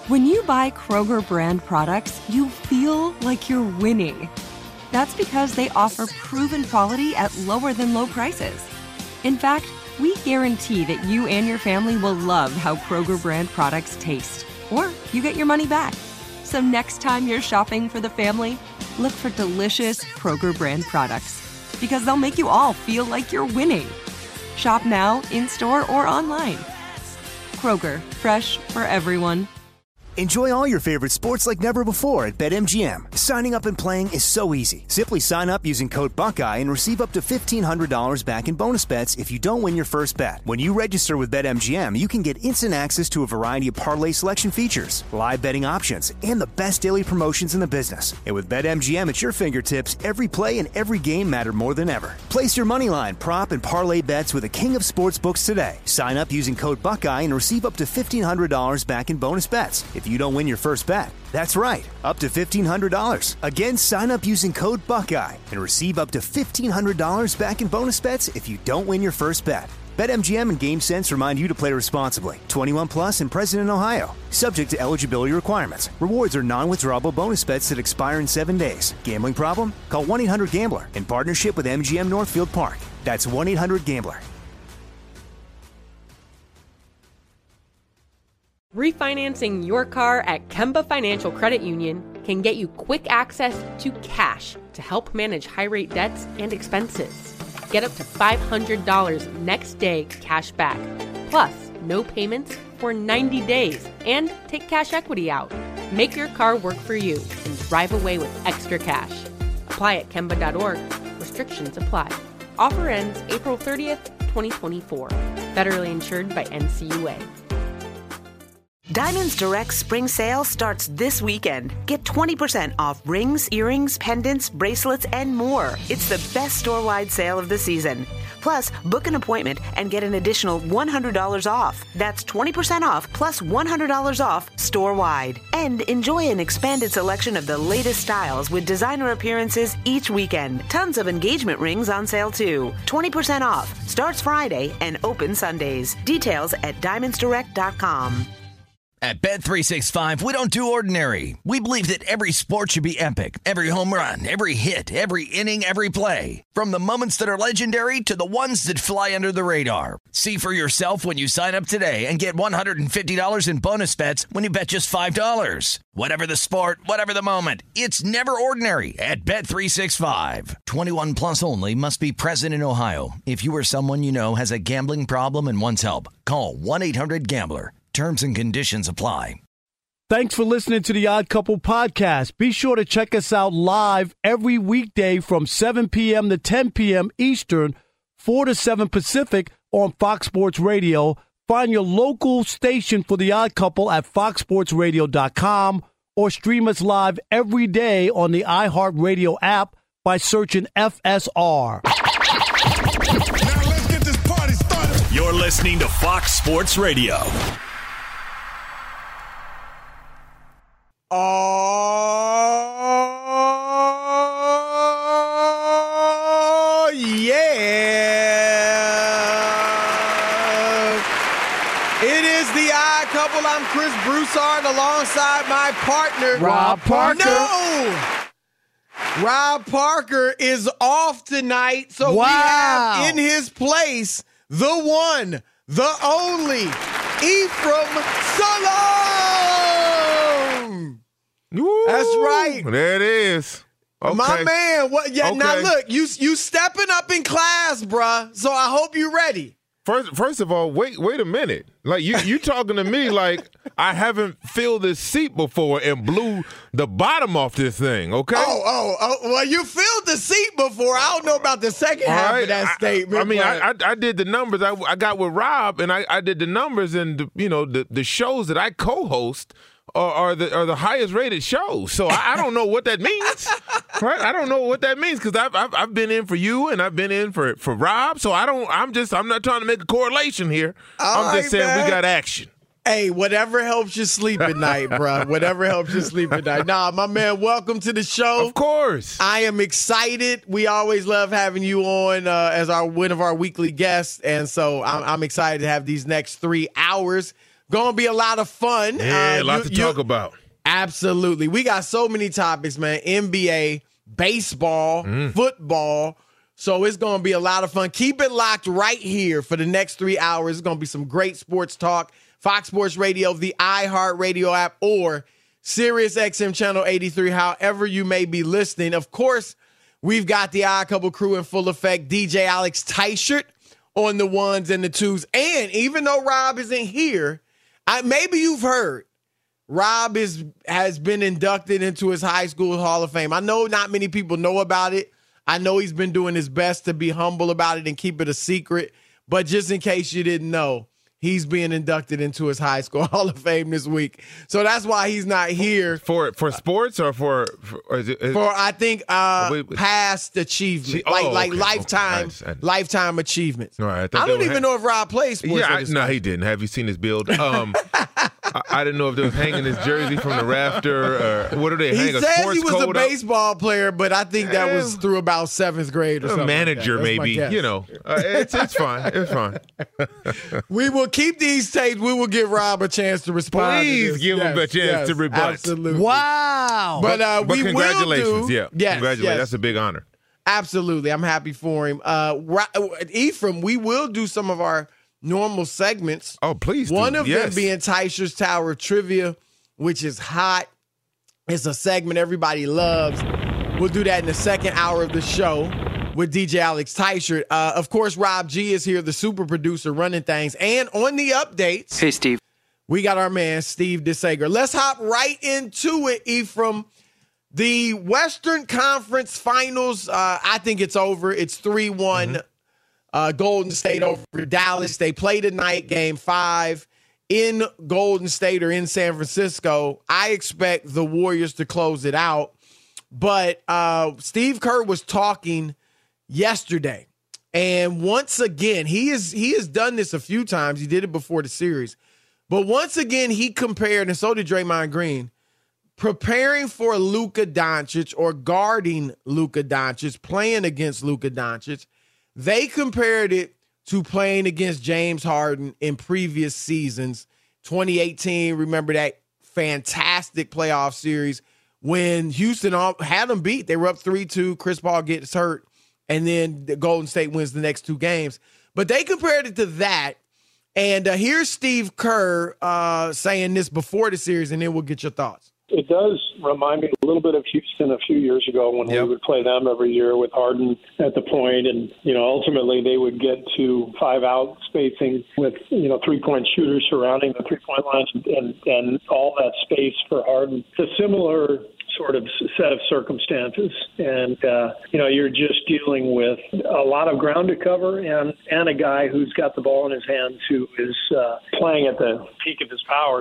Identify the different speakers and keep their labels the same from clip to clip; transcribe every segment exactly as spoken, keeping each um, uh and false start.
Speaker 1: When you buy Kroger brand products, you feel like you're winning. That's because they offer proven quality at lower than low prices. In fact, we guarantee that you and your family will love how Kroger brand products taste, or you get your money back. So next time you're shopping for the family, look for delicious Kroger brand products, because they'll make you all feel like you're winning. Shop now, in-store, or online. Kroger, fresh for everyone.
Speaker 2: Enjoy all your favorite sports like never before at BetMGM. Signing up and playing is so easy. Simply sign up using code Buckeye and receive up to fifteen hundred dollars back in bonus bets if you don't win your first bet. When you register with BetMGM, you can get instant access to a variety of parlay selection features, live betting options, and the best daily promotions in the business. And with BetMGM at your fingertips, every play and every game matter more than ever. Place your moneyline, prop, and parlay bets with the king of sportsbooks today. Sign up using code Buckeye and receive up to fifteen hundred dollars back in bonus bets if you don't win your first bet. That's right, up to fifteen hundred dollars. Again, sign up using code Buckeye and receive up to fifteen hundred dollars back in bonus bets if you don't win your first bet. BetMGM and GameSense remind you to play responsibly. twenty-one plus and present in Ohio. Subject to eligibility requirements. Rewards are non-withdrawable bonus bets that expire in seven days. Gambling problem? Call one eight hundred gambler in partnership with M G M Northfield Park. That's one eight hundred gambler.
Speaker 3: Refinancing your car at Kemba Financial Credit Union can get you quick access to cash to help manage high-rate debts and expenses. Get up to five hundred dollars next day cash back, plus no payments for ninety days, and take cash equity out. Make your car work for you and drive away with extra cash. Apply at Kemba dot org. Restrictions apply. Offer ends April thirtieth, twenty twenty-four. Federally insured by N C U A.
Speaker 4: Diamonds Direct Spring Sale starts this weekend. Get twenty percent off rings, earrings, pendants, bracelets, and more. It's the best store-wide sale of the season. Plus, book an appointment and get an additional one hundred dollars off. That's twenty percent off plus one hundred dollars off store-wide. And enjoy an expanded selection of the latest styles with designer appearances each weekend. Tons of engagement rings on sale too. twenty percent off. Starts Friday and open Sundays. Details at diamonds direct dot com.
Speaker 5: At Bet three sixty-five, we don't do ordinary. We believe that every sport should be epic. Every home run, every hit, every inning, every play. From the moments that are legendary to the ones that fly under the radar. See for yourself when you sign up today and get one hundred fifty dollars in bonus bets when you bet just five dollars. Whatever the sport, whatever the moment, it's never ordinary at Bet three sixty-five. twenty-one plus only. Must be present in Ohio. If you or someone you know has a gambling problem and wants help, call one eight hundred gambler. Terms and conditions apply.
Speaker 6: Thanks for listening to the Odd Couple podcast. Be sure to check us out live every weekday from seven p.m. to ten p.m. Eastern, four to seven Pacific on Fox Sports Radio. Find your local station for the Odd Couple at fox sports radio dot com or stream us live every day on the iHeartRadio app by searching F S R.
Speaker 7: Now let's get this party started. You're listening to Fox Sports Radio.
Speaker 8: Oh, yeah. It is the Odd Couple. I'm Chris Broussard alongside my partner,
Speaker 6: Rob Parker.
Speaker 8: No! Rob Parker is off tonight, so
Speaker 6: wow.
Speaker 8: we have in his place the one, the only, Ephraim Salom.
Speaker 9: Ooh,
Speaker 8: that's right.
Speaker 9: There it is. Okay.
Speaker 8: My man. What? Yeah.
Speaker 9: Okay.
Speaker 8: Now look, you you stepping up in class, bruh. So I hope you're ready.
Speaker 9: First, first of all, wait, wait a minute. Like you, you talking to me like I haven't filled this seat before and blew the bottom off this thing. Okay.
Speaker 8: Oh, oh, oh. Well, you filled the seat before. I don't know about the second half
Speaker 9: right.
Speaker 8: of that
Speaker 9: I,
Speaker 8: statement.
Speaker 9: I mean,
Speaker 8: but...
Speaker 9: I, I I did the numbers. I I got with Rob and I, I did the numbers and the, you know the the shows that I co-host are, are the are the highest rated shows. So I, I don't know what that means. Right? I don't know what that means because I've, I've I've been in for you and I've been in for for Rob. So I don't. I'm just. I'm not trying to make a correlation here.
Speaker 8: All
Speaker 9: I'm just
Speaker 8: right,
Speaker 9: saying
Speaker 8: man.
Speaker 9: we got action.
Speaker 8: Hey, whatever helps you sleep at night, bro. Whatever helps you sleep at night. Nah, my man, welcome to the show.
Speaker 9: Of course.
Speaker 8: I am excited. We always love having you on uh, as our one of our weekly guests, and so I'm, I'm excited to have these next three hours Going to be a lot of fun.
Speaker 9: Yeah,
Speaker 8: uh,
Speaker 9: a lot
Speaker 8: you,
Speaker 9: to talk
Speaker 8: you,
Speaker 9: about.
Speaker 8: Absolutely. We got so many topics, man. N B A, baseball, mm. football. So it's going to be a lot of fun. Keep it locked right here for the next three hours. It's going to be some great sports talk. Fox Sports Radio, the iHeartRadio app, or Sirius X M Channel eighty-three, however you may be listening. Of course, we've got the Odd Couple crew in full effect. D J Alex Teichert on the ones and the twos. And even though Rob isn't here, I, maybe you've heard, Rob is has been inducted into his high school Hall of Fame. I know not many people know about it. I know he's been doing his best to be humble about it and keep it a secret. But just in case you didn't know, he's being inducted into his high school Hall of Fame this week. So that's why he's not here.
Speaker 9: For for sports or for for, or is it, is,
Speaker 8: for I think uh,
Speaker 9: wait, wait.
Speaker 8: past achievement,
Speaker 9: oh,
Speaker 8: like
Speaker 9: okay,
Speaker 8: like lifetime
Speaker 9: okay. I, I,
Speaker 8: lifetime achievements.
Speaker 9: All right, I,
Speaker 8: I don't even have, know if Rob plays sports.
Speaker 9: Yeah, I, no, he didn't. Have you seen his build? Um, I, I didn't know if they was hanging his jersey from the rafter or what are they
Speaker 8: he
Speaker 9: hanging? He
Speaker 8: says he was a
Speaker 9: up?
Speaker 8: baseball player, but I think that was through about seventh grade or
Speaker 9: a
Speaker 8: something.
Speaker 9: Manager,
Speaker 8: like
Speaker 9: maybe. You know, uh, it's it's fine. It's fine.
Speaker 8: We will keep these tapes. We will give Rob a chance to respond.
Speaker 9: Please
Speaker 8: to this.
Speaker 9: give
Speaker 8: yes,
Speaker 9: him a chance
Speaker 8: yes,
Speaker 9: to rebut.
Speaker 8: Absolutely.
Speaker 6: Wow.
Speaker 8: But, uh,
Speaker 9: but
Speaker 8: we
Speaker 9: congratulations.
Speaker 8: will do,
Speaker 9: yeah.
Speaker 8: Yes,
Speaker 9: congratulations.
Speaker 8: yes.
Speaker 9: That's a big honor.
Speaker 8: Absolutely. I'm happy for him. Uh, Ephraim, we will do some of our normal segments.
Speaker 9: Oh, please do.
Speaker 8: One of
Speaker 9: yes.
Speaker 8: them being Teichert's Tower of Trivia, which is hot. It's a segment everybody loves. We'll do that in the second hour of the show with D J Alex Teichert. Uh, of course, Rob G is here, the super producer running things. And on the updates.
Speaker 10: Hey, Steve.
Speaker 8: We got our man, Steve DeSager. Let's hop right into it, Ephraim. The Western Conference Finals, uh, I think it's over. It's three one. Mm-hmm. Uh, Golden State over Dallas. They play tonight, game five, in Golden State or in San Francisco. I expect the Warriors to close it out. But uh, Steve Kerr was talking yesterday. And once again, he is he has done this a few times. He did it before the series. But once again, he compared, and so did Draymond Green, preparing for Luka Doncic or guarding Luka Doncic, playing against Luka Doncic. They compared it to playing against James Harden in previous seasons. twenty eighteen, remember that fantastic playoff series when Houston had them beat. They were up three two. Chris Paul gets hurt, and then the Golden State wins the next two games. But they compared it to that. And uh, here's Steve Kerr uh, saying this before the series, and then we'll get your thoughts.
Speaker 10: It does remind me a little bit of Houston a few years ago when yep. we would play them every year with Harden at the point, and you know ultimately they would get to five out spacing with you know three point shooters surrounding the three point line and and all that space for Harden. It's a similar sort of set of circumstances, and uh, you know you're just dealing with a lot of ground to cover and and a guy who's got the ball in his hands who is uh, playing at the peak of his powers.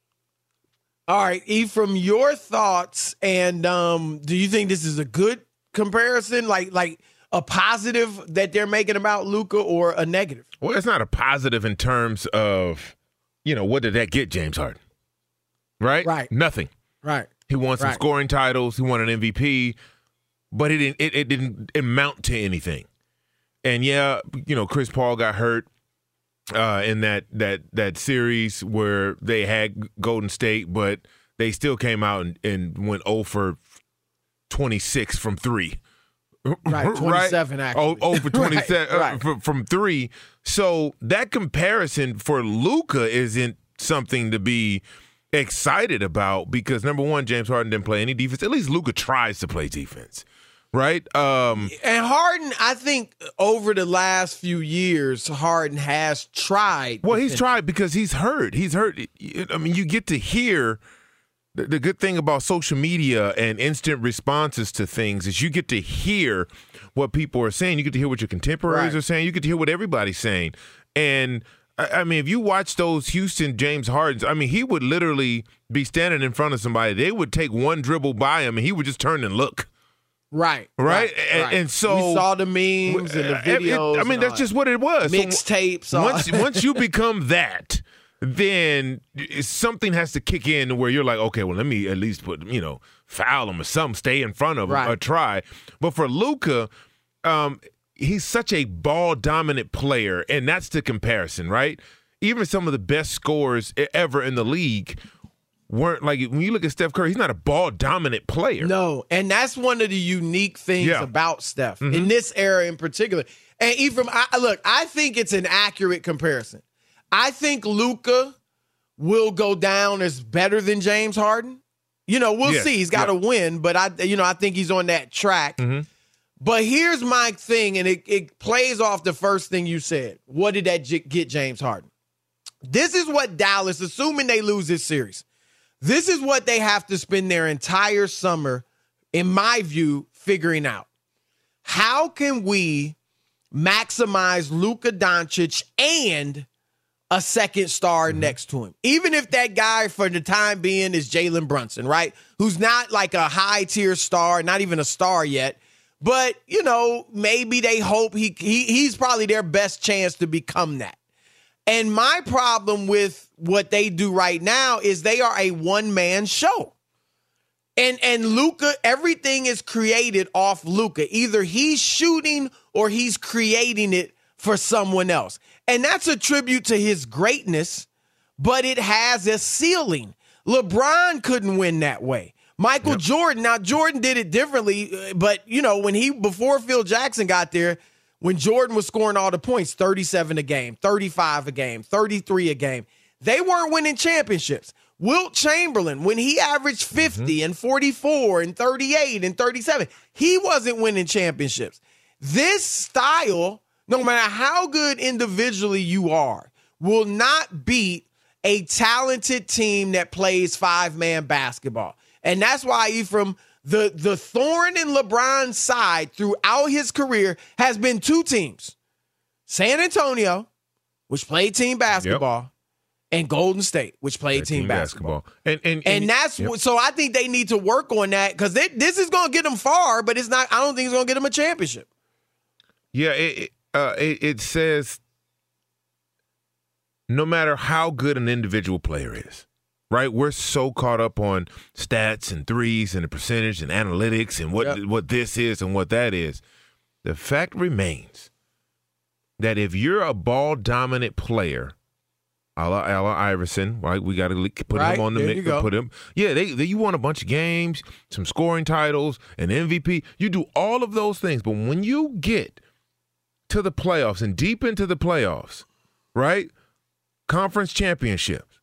Speaker 8: All right, Ephraim, your thoughts, and um, do you think this is a good comparison, like like a positive that they're making about Luka, or a negative?
Speaker 9: Well, it's not a positive in terms of, you know, what did that get James Harden? Right?
Speaker 8: Right.
Speaker 9: Nothing.
Speaker 8: Right.
Speaker 9: He won some
Speaker 8: right.
Speaker 9: scoring titles. He won an M V P, but it didn't. It, it didn't amount to anything. And yeah, you know, Chris Paul got hurt uh, in that that that series where they had Golden State, but they still came out and, and went zero for twenty-six from three.
Speaker 8: Right, twenty-seven
Speaker 9: right?
Speaker 8: actually.
Speaker 9: Oh, oh for twenty-seven
Speaker 8: right, right.
Speaker 9: Uh, from, from three. So that comparison for Luka isn't something to be excited about because, number one, James Harden didn't play any defense. At least Luka tries to play defense, right? Um,
Speaker 8: and Harden, I think over the last few years, Harden has tried.
Speaker 9: Well, he's tried because he's hurt. He's hurt. I mean, you get to hear – the good thing about social media and instant responses to things is you get to hear what people are saying. You get to hear what your contemporaries
Speaker 8: right.
Speaker 9: are saying. You get to hear what everybody's saying. And – I mean, if you watch those Houston James Hardens, I mean, he would literally be standing in front of somebody. They would take one dribble by him, and he would just turn and look.
Speaker 8: Right.
Speaker 9: Right?
Speaker 8: right,
Speaker 9: and,
Speaker 8: right.
Speaker 9: and so
Speaker 8: we saw the memes and the videos.
Speaker 9: It, I mean, that's just what it was.
Speaker 8: Mixtapes.
Speaker 9: So, once, once you become that, then something has to kick in where you're like, okay, well, let me at least put, you know, foul him or something, stay in front of him
Speaker 8: right.
Speaker 9: or try. But for Luka, um, he's such a ball-dominant player, and that's the comparison, right? even some of the best scorers ever in the league weren't like when you look at Steph Curry, he's not a ball dominant player.
Speaker 8: No, and that's one of the unique things
Speaker 9: yeah.
Speaker 8: about Steph
Speaker 9: mm-hmm.
Speaker 8: in this era in particular. And Ephraim, I, look, I think it's an accurate comparison. I think Luka will go down as better than James Harden. You know, we'll
Speaker 9: yes.
Speaker 8: see. He's got to yeah. win, but I, you know, I think he's on that track.
Speaker 9: Mm-hmm.
Speaker 8: But here's my thing, and it, it plays off the first thing you said. What did that j- get James Harden? This is what Dallas, assuming they lose this series, this is what they have to spend their entire summer, in my view, figuring out. How can we maximize Luka Doncic and a second star mm-hmm. next to him? Even if that guy for the time being is Jalen Brunson, right? Who's not like a high-tier star, not even a star yet. But, you know, maybe they hope he, he he's probably their best chance to become that. And my problem with what they do right now is they are a one-man show. And and Luka, everything is created off Luka. Either he's shooting or he's creating it for someone else. And that's a tribute to his greatness, but it has a ceiling. LeBron couldn't win that way. Michael yep. Jordan, now Jordan did it differently, but, you know, when he, before Phil Jackson got there, when Jordan was scoring all the points, thirty-seven a game, thirty-five a game, thirty-three a game, they weren't winning championships. Wilt Chamberlain, when he averaged fifty mm-hmm. and forty-four and thirty-eight and thirty-seven, he wasn't winning championships. This style, no matter how good individually you are, will not beat a talented team that plays five-man basketball. And that's why, Ephraim, the, the thorn in LeBron's side throughout his career has been two teams. San Antonio, which played team basketball, yep. and Golden State, which played team, team basketball. basketball. And, and, and, and that's yep. so I think they need to work on that because this is going to get them far, but it's not. I don't think it's going to get them a championship.
Speaker 9: Yeah, it, uh, it, it says no matter how good an individual player is, right? We're so caught up on stats and threes and the percentage and analytics and what yep. what this is and what that is. The fact remains that if you're a ball-dominant player, a la Allen Iverson, right? We got to put right, him on the mix. Put him, yeah. They, they you won a bunch of games, some scoring titles, an M V P. You do all of those things, but when you get to the playoffs and deep into the playoffs, right? Conference championships,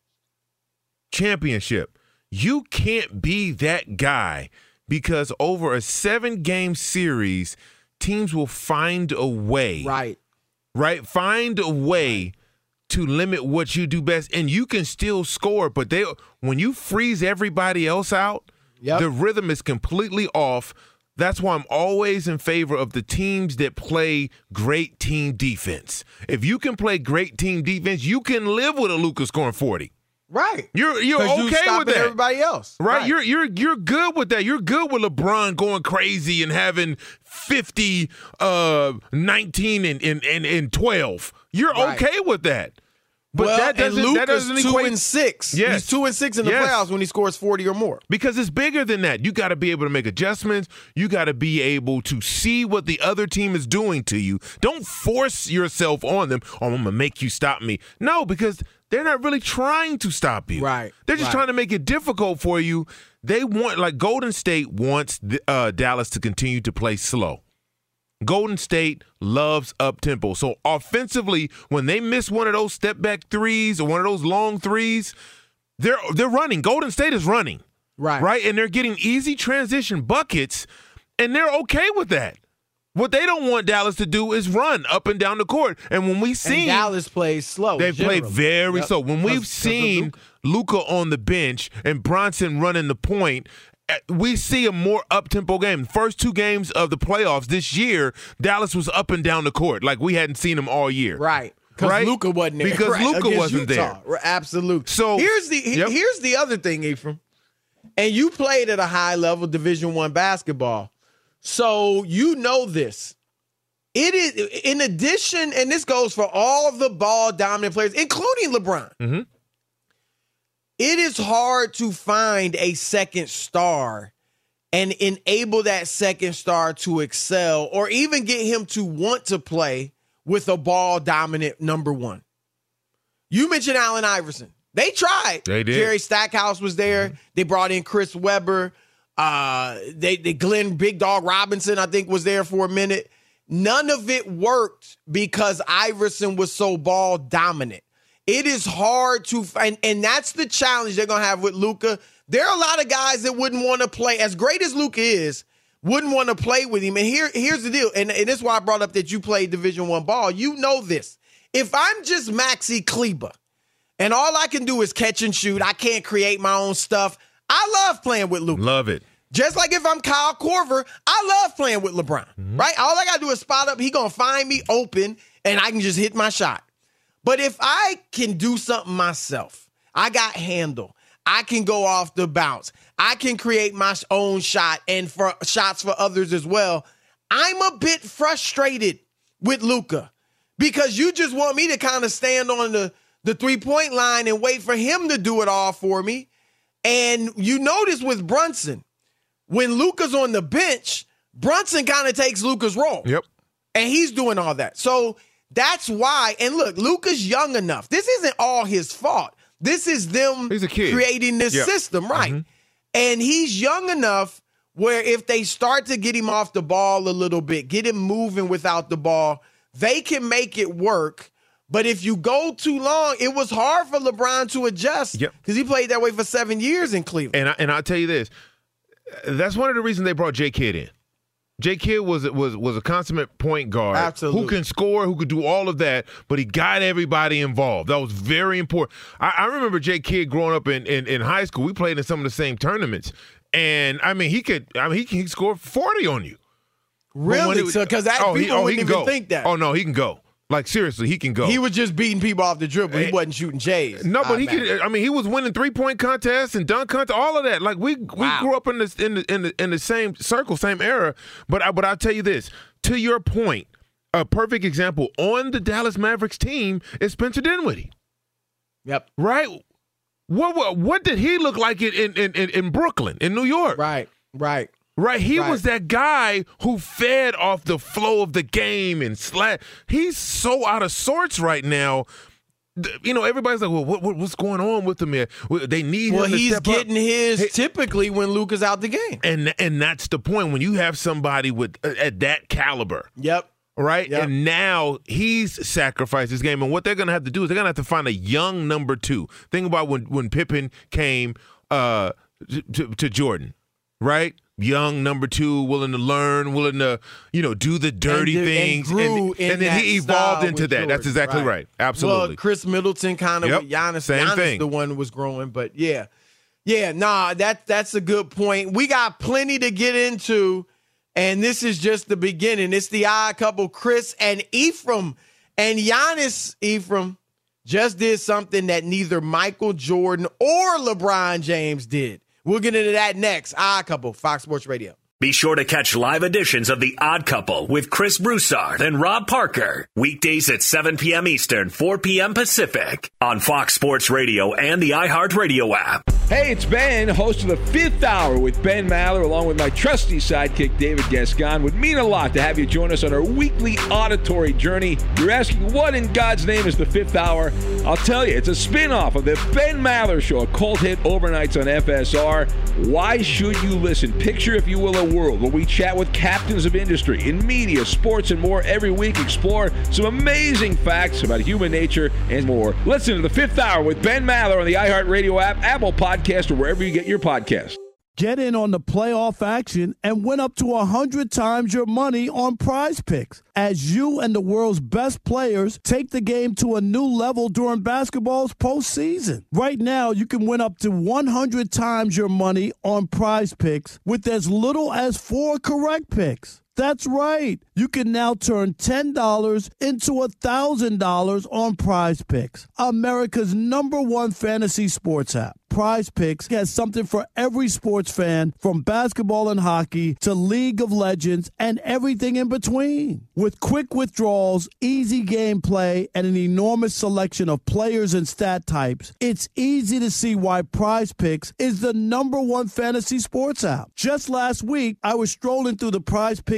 Speaker 9: championship, you can't be that guy because over a seven-game series, teams will find a way,
Speaker 8: right?
Speaker 9: Right, find a way to limit what you do best, and you can still score. But they, when you freeze everybody else out, yep. the rhythm is completely off. That's why I'm always in favor of the teams that play great team defense. If you can play great team defense, you can live with a Luka scoring forty.
Speaker 8: Right.
Speaker 9: You're you're okay
Speaker 8: you
Speaker 9: with that.
Speaker 8: Everybody else.
Speaker 9: Right?
Speaker 8: right.
Speaker 9: You're you're you're good with that. You're good with LeBron going crazy and having fifty, uh, nineteen, and and and, and twelve. You're right. okay with that. But
Speaker 8: well,
Speaker 9: that doesn't,
Speaker 8: and Luke
Speaker 9: that doesn't
Speaker 8: is two
Speaker 9: equate.
Speaker 8: and six.
Speaker 9: Yes.
Speaker 8: He's two and six in the
Speaker 9: yes.
Speaker 8: playoffs when he scores forty or more.
Speaker 9: Because it's bigger than that. You got to be able to make adjustments. You got to be able to see what the other team is doing to you. Don't force yourself on them. Oh, I'm gonna make you stop me. No, because they're not really trying to stop you.
Speaker 8: Right.
Speaker 9: They're just
Speaker 8: right.
Speaker 9: trying to make it difficult for you. They want, like Golden State wants the, uh, Dallas to continue to play slow. Golden State loves up-tempo. So offensively, when they miss one of those step-back threes or one of those long threes, they're they're running. Golden State is running.
Speaker 8: Right.
Speaker 9: Right? And they're getting easy transition buckets, and they're okay with that. What they don't want Dallas to do is run up and down the court. And when we've seen –
Speaker 8: Dallas plays slow.
Speaker 9: They play very yep. slow. When we've seen Luka on the bench and Bronson running the point – we see a more up-tempo game. First two games of the playoffs this year, Dallas was up and down the court like we hadn't seen them all year.
Speaker 8: Right. Because
Speaker 9: right?
Speaker 8: Luka wasn't there.
Speaker 9: Because
Speaker 8: right.
Speaker 9: Luka wasn't
Speaker 8: Utah.
Speaker 9: there.
Speaker 8: Absolutely.
Speaker 9: So
Speaker 8: here's the
Speaker 9: yep.
Speaker 8: here's the other thing, Ephraim. And you played at a high level, Division One basketball. So you know this. It is in addition, and this goes for all the ball dominant players, including LeBron.
Speaker 9: Mm-hmm.
Speaker 8: It is hard to find a second star and enable that second star to excel or even get him to want to play with a ball-dominant number one. You mentioned Allen Iverson. They tried.
Speaker 9: They did.
Speaker 8: Jerry Stackhouse was there. Mm-hmm. They brought in Chris Webber. Uh, they, they Glenn Big Dog Robinson, I think, was there for a minute. None of it worked because Iverson was so ball dominant. It is hard to find, and that's the challenge they're going to have with Luka. There are a lot of guys that wouldn't want to play, as great as Luka is, wouldn't want to play with him. And here, here's the deal, and, and this is why I brought up that you played Division One ball. You know this. If I'm just Maxi Kleber, and all I can do is catch and shoot, I can't create my own stuff, I love playing with Luka.
Speaker 9: Love it.
Speaker 8: Just like if I'm Kyle Korver, I love playing with LeBron, mm-hmm. right? All I got to do is spot up. He going to find me open, and I can just hit my shot. But if I can do something myself, I got handle. I can go off the bounce. I can create my own shot and for shots for others as well. I'm a bit frustrated with Luka because you just want me to kind of stand on the, the three-point line and wait for him to do it all for me. And you notice with Brunson, when Luka's on the bench, Brunson kind of takes Luka's role.
Speaker 9: Yep.
Speaker 8: And he's doing all that. So that's why, and look, Luka's young enough. This isn't all his fault. This is them
Speaker 9: he's a kid.
Speaker 8: creating this
Speaker 9: yep.
Speaker 8: system, right?
Speaker 9: Mm-hmm.
Speaker 8: And he's young enough where if they start to get him off the ball a little bit, get him moving without the ball, they can make it work. But if you go too long, it was hard for LeBron to adjust because
Speaker 9: yep.
Speaker 8: he played that way for seven years in Cleveland.
Speaker 9: And, I, and I'll tell you this. That's one of the reasons they brought J. Kidd in. J. Kidd was was was a consummate point guard
Speaker 8: Absolutely.
Speaker 9: who can score, who could do all of that, but he got everybody involved. That was very important. I, I remember J. Kidd growing up in, in, in high school. We played in some of the same tournaments, and I mean he could. I mean he can he score forty on you.
Speaker 8: Really? So because that
Speaker 9: oh,
Speaker 8: people
Speaker 9: he, oh,
Speaker 8: wouldn't
Speaker 9: he
Speaker 8: even
Speaker 9: go.
Speaker 8: think that.
Speaker 9: Oh no, he can go. Like, seriously, he can go.
Speaker 8: He was just beating people off the dribble. He wasn't shooting J's.
Speaker 9: No, but
Speaker 8: I
Speaker 9: he
Speaker 8: imagine.
Speaker 9: could. I mean, he was winning three-point contests and dunk contests, all of that. Like, we we
Speaker 8: Wow.
Speaker 9: grew up in this in the, in the in the same circle, same era. But I, but I'll tell you this. To your point, a perfect example on the Dallas Mavericks team is Spencer Dinwiddie.
Speaker 8: Yep.
Speaker 9: Right. What what, what did he look like in, in in in Brooklyn, in New York?
Speaker 8: Right. Right.
Speaker 9: Right, he
Speaker 8: Right.
Speaker 9: was that guy who fed off the flow of the game and slat. He's so out of sorts right now. You know, everybody's like, "Well, what, what what's going on with him here? They need
Speaker 8: well,
Speaker 9: him to
Speaker 8: he's
Speaker 9: step
Speaker 8: getting
Speaker 9: up."
Speaker 8: his
Speaker 9: Hey,
Speaker 8: typically when Luka's out the game.
Speaker 9: and and that's the point when you have somebody with uh, at that caliber.
Speaker 8: Yep.
Speaker 9: Right,
Speaker 8: Yep.
Speaker 9: and now he's sacrificed his game, and what they're going to have to do is they're going to have to find a young number two. Think about when when Pippen came uh, to, to Jordan, right? Young number two, willing to learn, willing to, you know, do the dirty
Speaker 8: And,
Speaker 9: things.
Speaker 8: and, grew
Speaker 9: and,
Speaker 8: in
Speaker 9: and then
Speaker 8: that
Speaker 9: he evolved
Speaker 8: style
Speaker 9: into
Speaker 8: with
Speaker 9: that.
Speaker 8: Jordan.
Speaker 9: That's exactly right.
Speaker 8: right.
Speaker 9: Absolutely.
Speaker 8: Well, Chris Middleton kind of
Speaker 9: Yep.
Speaker 8: with Giannis.
Speaker 9: Same
Speaker 8: Giannis
Speaker 9: thing.
Speaker 8: the one who was growing, but yeah. Yeah, nah, that that's a good point. We got plenty to get into, and this is just the beginning. It's the odd couple, Chris and Ephraim. And Giannis, Ephraim, just did something that neither Michael Jordan or LeBron James did. We'll get into that next. Odd Couple, Fox Sports Radio.
Speaker 7: Be sure to catch live editions of The Odd Couple with Chris Broussard and Rob Parker. Weekdays at seven p.m. Eastern, four p.m. Pacific on Fox Sports Radio and the iHeartRadio app.
Speaker 11: Hey, it's Ben, host of The Fifth Hour with Ben Maller, along with my trusty sidekick, David Gascon. Would mean a lot to have you join us on our weekly auditory journey. You're asking, what in God's name is The Fifth Hour? I'll tell you, it's a spin-off of The Ben Maller Show, a cult hit overnights on F S R. Why should you listen? Picture, if you will, a world where we chat with captains of industry in media, sports, and more every week. Explore some amazing facts about human nature and more. Listen to The Fifth Hour with Ben Maller on the iHeartRadio app, Apple Podcast, or wherever you get your podcasts.
Speaker 6: Get in on the playoff action and win up to one hundred times your money on Prize Picks as you and the world's best players take the game to a new level during basketball's postseason. Right now, you can win up to one hundred times your money on Prize Picks with as little as four correct picks. That's right. You can now turn ten dollars into one thousand dollars on Prize Picks, America's number one fantasy sports app. Prize Picks has something for every sports fan, from basketball and hockey to League of Legends and everything in between. With quick withdrawals, easy gameplay, and an enormous selection of players and stat types, it's easy to see why Prize Picks is the number one fantasy sports app. Just last week, I was strolling through the Prize Picks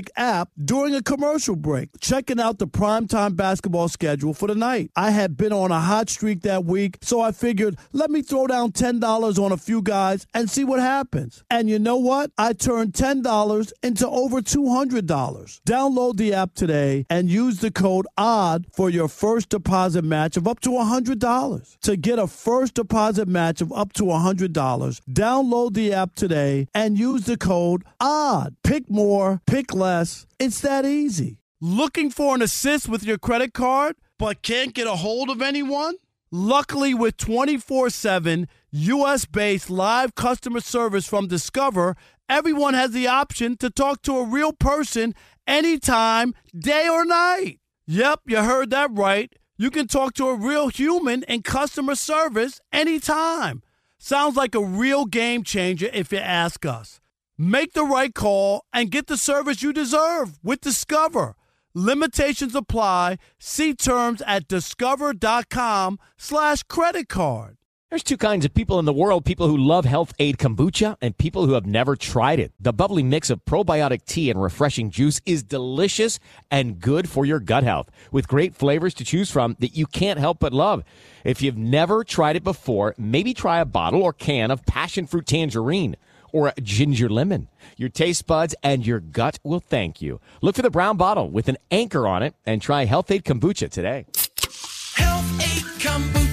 Speaker 6: Pick app during a commercial break, checking out the primetime basketball schedule for the night. I had been on a hot streak that week, so I figured, let me throw down ten dollars on a few guys and see what happens. And you know what? I turned ten dollars into over two hundred dollars. Download the app today and use the code ODD for your first deposit match of up to one hundred dollars. To get a first deposit match of up to one hundred dollars, download the app today and use the code ODD. Pick more, pick less. It's that easy. Looking for an assist with your credit card but can't get a hold of anyone? Luckily, with twenty-four seven U S-based live customer service from Discover, everyone has the option to talk to a real person anytime, day or night. Yep, you heard that right. You can talk to a real human in customer service anytime. Sounds like a real game changer if you ask us. Make the right call and get the service you deserve with Discover. Limitations apply. See terms at discover.com slash credit card.
Speaker 12: There's two kinds of people in the world, people who love Health Aid Kombucha and people who have never tried it. The bubbly mix of probiotic tea and refreshing juice is delicious and good for your gut health, with great flavors to choose from that you can't help but love. If you've never tried it before, maybe try a bottle or can of passion fruit tangerine or a ginger lemon. Your taste buds and your gut will thank you. Look for the brown bottle with an anchor on it and try Health Aid Kombucha today.
Speaker 5: Health Aid Kombucha.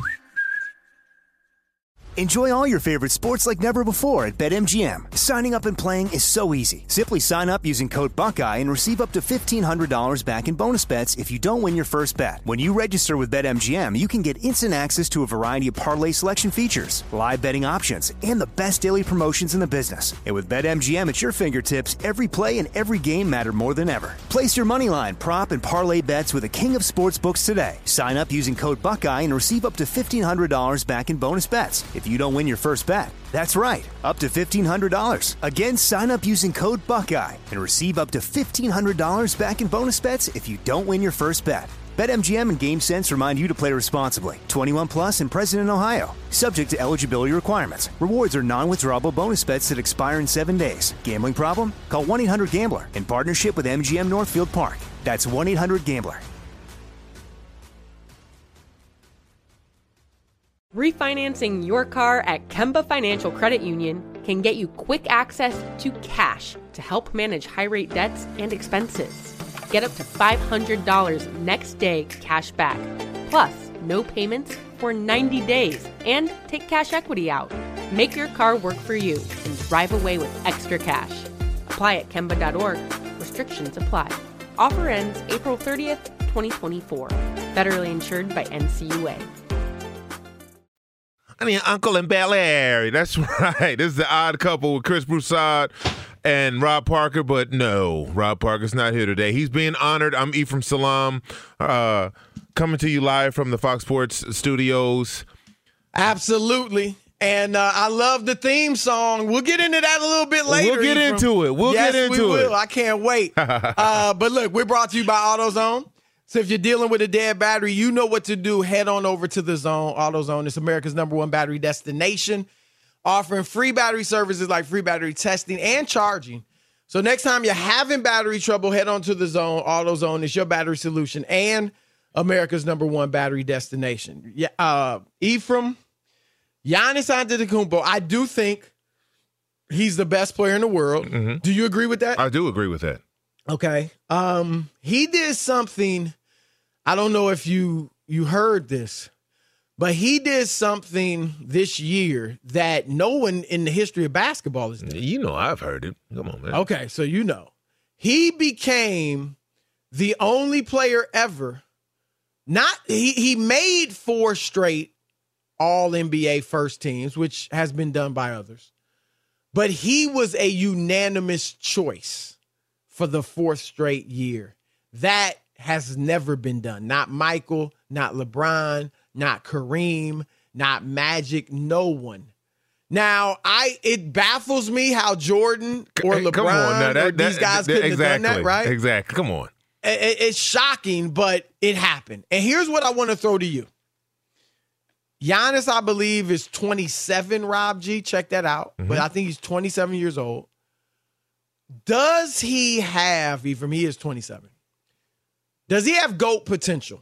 Speaker 2: Enjoy all your favorite sports like never before at BetMGM. Signing up and playing is so easy. Simply sign up using code Buckeye and receive up to fifteen hundred dollars back in bonus bets if you don't win your first bet. When you register with BetMGM, you can get instant access to a variety of parlay selection features, live betting options, and the best daily promotions in the business. And with BetMGM at your fingertips, every play and every game matter more than ever. Place your moneyline, prop, and parlay bets with the king of sportsbooks today. Sign up using code Buckeye and receive up to fifteen hundred dollars back in bonus bets if you don't win your first bet. That's right, up to fifteen hundred dollars. Again, sign up using code Buckeye and receive up to fifteen hundred dollars back in bonus bets if you don't win your first bet. BetMGM and GameSense remind you to play responsibly. twenty-one plus and present in Ohio. Subject to eligibility requirements. Rewards are non-withdrawable bonus bets that expire in seven days. Gambling problem? Call one eight hundred gambler in partnership with M G M Northfield Park. That's one eight hundred gambler.
Speaker 3: Refinancing your car at Kemba Financial Credit Union can get you quick access to cash to help manage high-rate debts and expenses. Get up to five hundred dollars next day cash back, plus no payments for ninety days, and take cash equity out. Make your car work for you and drive away with extra cash. Apply at Kemba dot org. Restrictions apply. Offer ends April thirtieth, twenty twenty-four. Federally insured by N C U A.
Speaker 9: I mean, Uncle in Bel Air. That's right. This is the Odd Couple with Chris Broussard and Rob Parker. But no, Rob Parker's not here today. He's being honored. I'm Ephraim Salam, uh, coming to you live from the Fox Sports studios.
Speaker 8: Absolutely. And uh, I love the theme song. We'll get into that a little bit later.
Speaker 9: We'll get
Speaker 8: Ephraim.
Speaker 9: into it. We'll
Speaker 8: yes,
Speaker 9: get into
Speaker 8: we
Speaker 9: it.
Speaker 8: Will. I can't wait. uh, but look, we're brought to you by AutoZone. So if you're dealing with a dead battery, you know what to do. Head on over to the Zone. AutoZone is America's number one battery destination, offering free battery services like free battery testing and charging. So next time you're having battery trouble, head on to the Zone. AutoZone is your battery solution and America's number one battery destination. Yeah, uh, Ephraim, Giannis Antetokounmpo, I do think he's the best player in the world. Mm-hmm. Do you agree with that?
Speaker 9: I do agree with that.
Speaker 8: Okay. Um, he did something. I don't know if you you heard this, but he did something this year that no one in the history of basketball has done.
Speaker 9: You know, I've heard it. Come on, man.
Speaker 8: Okay, so you know. He became the only player ever. Not he he made four straight all N B A first teams, which has been done by others. But he was a unanimous choice for the fourth straight year. That has never been done. Not Michael, not LeBron, not Kareem, not Magic, no one. Now, I it baffles me how Jordan or LeBron
Speaker 9: Come on, now, that,
Speaker 8: or these
Speaker 9: that,
Speaker 8: guys
Speaker 9: that,
Speaker 8: couldn't
Speaker 9: exactly,
Speaker 8: have done that, right?
Speaker 9: Exactly. Come on.
Speaker 8: It, it's shocking, but it happened. And here's what I want to throw to you. Giannis, I believe, is twenty-seven, Rob G. Check that out. Mm-hmm. But I think he's twenty-seven years old. Does he have, Ephraim, he is twenty-seven. Does he have GOAT potential?